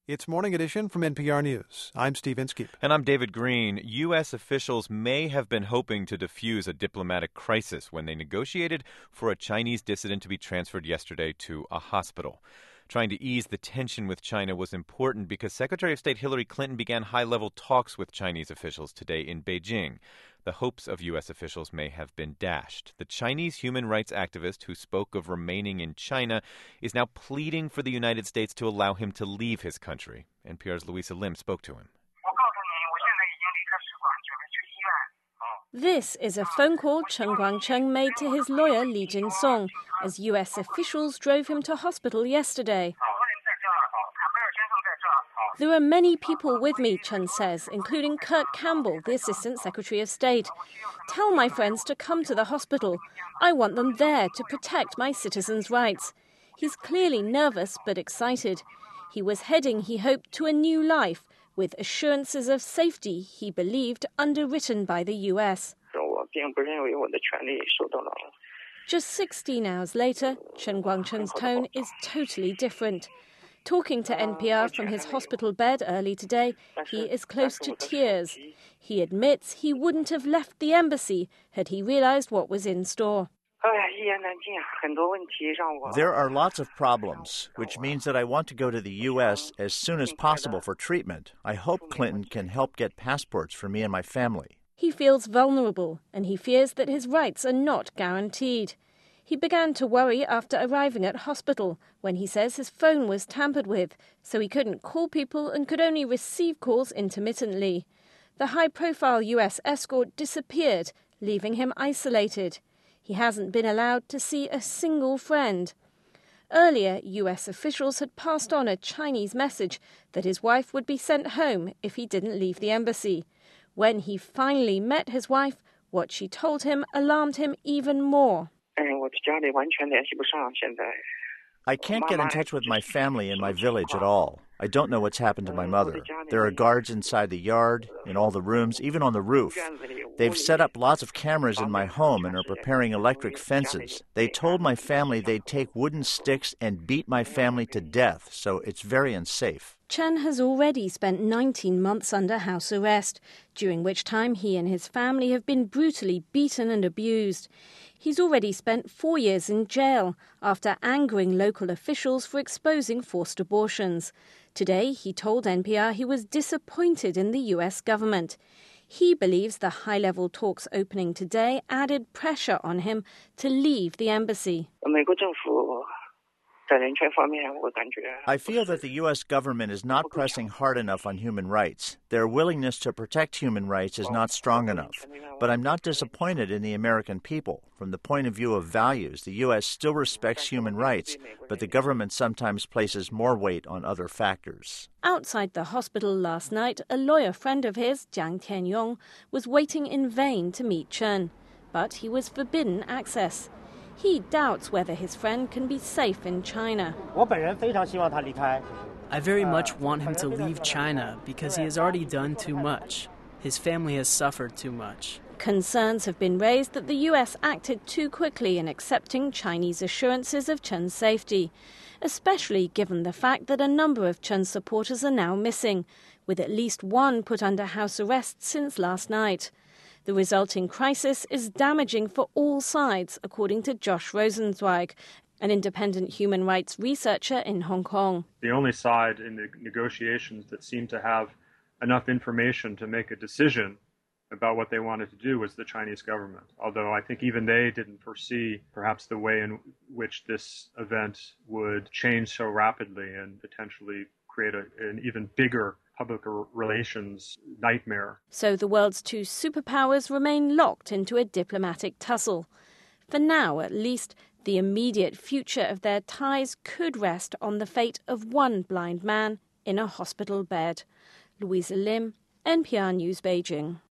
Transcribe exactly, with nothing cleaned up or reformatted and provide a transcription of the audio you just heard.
It's Morning Edition from N P R News. I'm Steve Inskeep. And I'm David Green. U S officials may have been hoping to defuse a diplomatic crisis when they negotiated for a Chinese dissident to be transferred yesterday to a hospital. Trying to ease the tension with China was important because Secretary of State Hillary Clinton began high-level talks with Chinese officials today in Beijing. The hopes of U S officials may have been dashed. The Chinese human rights activist who spoke of remaining in China is now pleading for the United States to allow him to leave his country. N P R's Louisa Lim spoke to him. This is a phone call Chen Guangcheng made to his lawyer Li Jinsong as U S officials drove him to hospital yesterday. There are many people with me, Chen says, including Kurt Campbell, the Assistant Secretary of State. Tell my friends to come to the hospital. I want them there to protect my citizens' rights. He's clearly nervous but excited. He was heading, he hoped, to a new life, with assurances of safety he believed underwritten by the U S. Just sixteen hours later, Chen Guangcheng's tone is totally different. Talking to N P R from his hospital bed early today, he is close to tears. He admits he wouldn't have left the embassy had he realized what was in store. There are lots of problems, which means that I want to go to the U S as soon as possible for treatment. I hope Clinton can help get passports for me and my family. He feels vulnerable, and he fears that his rights are not guaranteed. He began to worry after arriving at hospital when he says his phone was tampered with, so he couldn't call people and could only receive calls intermittently. The high-profile U S escort disappeared, leaving him isolated. He hasn't been allowed to see a single friend. Earlier, U S officials had passed on a Chinese message that his wife would be sent home if he didn't leave the embassy. When he finally met his wife, what she told him alarmed him even more. I can't get in touch with my family in my village at all. I don't know what's happened to my mother. There are guards inside the yard, in all the rooms, even on the roof. They've set up lots of cameras in my home and are preparing electric fences. They told my family they'd take wooden sticks and beat my family to death, so it's very unsafe. Chen has already spent nineteen months under house arrest, during which time he and his family have been brutally beaten and abused. He's already spent four years in jail after angering local officials for exposing forced abortions. Today, he told N P R he was disappointed in the U S government. He believes the high-level talks opening today added pressure on him to leave the embassy. I feel that the U S government is not pressing hard enough on human rights. Their willingness to protect human rights is not strong enough. But I'm not disappointed in the American people. From the point of view of values, the U S still respects human rights, but the government sometimes places more weight on other factors. Outside the hospital last night, a lawyer friend of his, Jiang Tianyong, was waiting in vain to meet Chen. But he was forbidden access. He doubts whether his friend can be safe in China. I very much want him to leave China because he has already done too much. His family has suffered too much. Concerns have been raised that the U S acted too quickly in accepting Chinese assurances of Chen's safety, especially given the fact that a number of Chen's supporters are now missing, with at least one put under house arrest since last night. The resulting crisis is damaging for all sides, according to Josh Rosenzweig, an independent human rights researcher in Hong Kong. The only side in the negotiations that seemed to have enough information to make a decision about what they wanted to do was the Chinese government, although I think even they didn't foresee perhaps the way in which this event would change so rapidly and potentially create a, an even bigger public relations nightmare. So the world's two superpowers remain locked into a diplomatic tussle. For now, at least, the immediate future of their ties could rest on the fate of one blind man in a hospital bed. Louisa Lim, N P R News, Beijing.